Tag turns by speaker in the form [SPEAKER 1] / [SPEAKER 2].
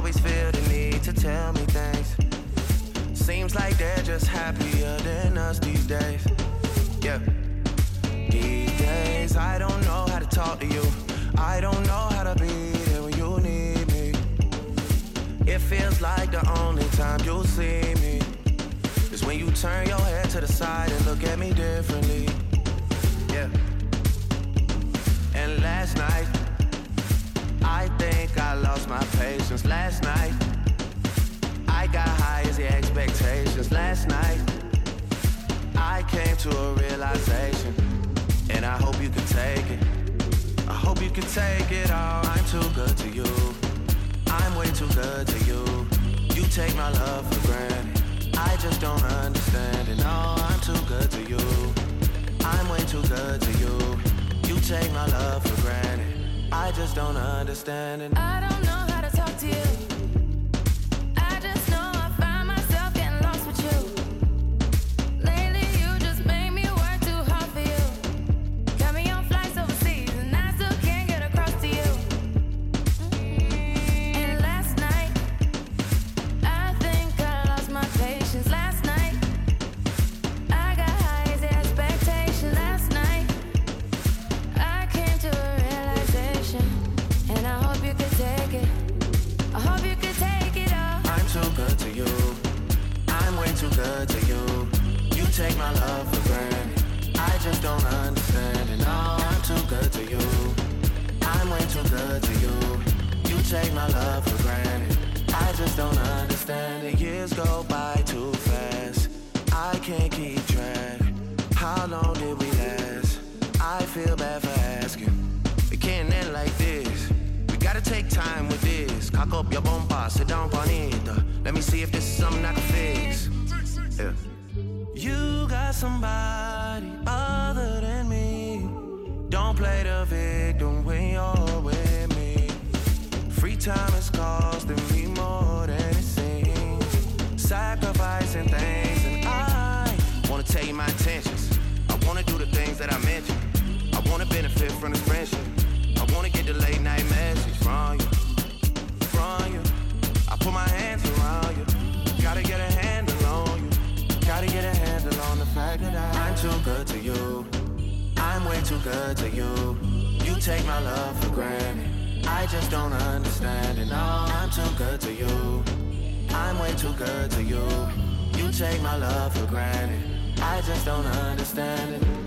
[SPEAKER 1] always feel the need to tell me things. Seems like they're just happier than us these days. Yeah. These days, I don't know how to talk to you. I don't know how to be there when you need me. It feels like the only time you'll see me is when you turn your head to the side and look at me differently. Yeah. And last night, I think I lost my patience. Last night, I got high as the expectations. Last night, I came to a realization, and I hope you can take it. I hope you can take it all. I'm too good to you. I'm way too good to you. You take my love for granted. I just don't understand it. No, I'm too good to you. I'm way too good to you. You take my love for granted. I just don't understand it.
[SPEAKER 2] I don't know how to talk to you. I just know I find myself getting lost with you. Lately you just made me work too hard for you. Got me on flights overseas and I still can't get across to you. And last night, I think I lost my patience. Last night, I got high as the expectation. Last night, I came to a realization, and I hope you could take it. I hope you could take it all.
[SPEAKER 1] I'm too good to you. I'm way too good to you. You take my love for granted. I just don't understand it. No, I'm too good to you. I'm way too good to you. You take my love for granted. I just don't understand it. Years go by too fast. I can't keep track. How long did we last? I feel bad for asking. It can't end like this. We gotta take time with this. Cock up your bumper, sit down on it. Let me see if this is something I can fix. Yeah. You got somebody other than me. Don't play the victim when you're with me. Free time is costing me more than it seems. Sacrificing things, and I wanna tell you my intentions. I wanna do the things that I mentioned. I wanna benefit from this friendship. I wanna get the late night message from you. I put my hands around you. Gotta get a handle on you. Gotta get a handle on the fact that I'm too good to you. I'm way too good to you. You take my love for granted. I just don't understand it. No, I'm too good to you. I'm way too good to you. You take my love for granted. I just don't understand it.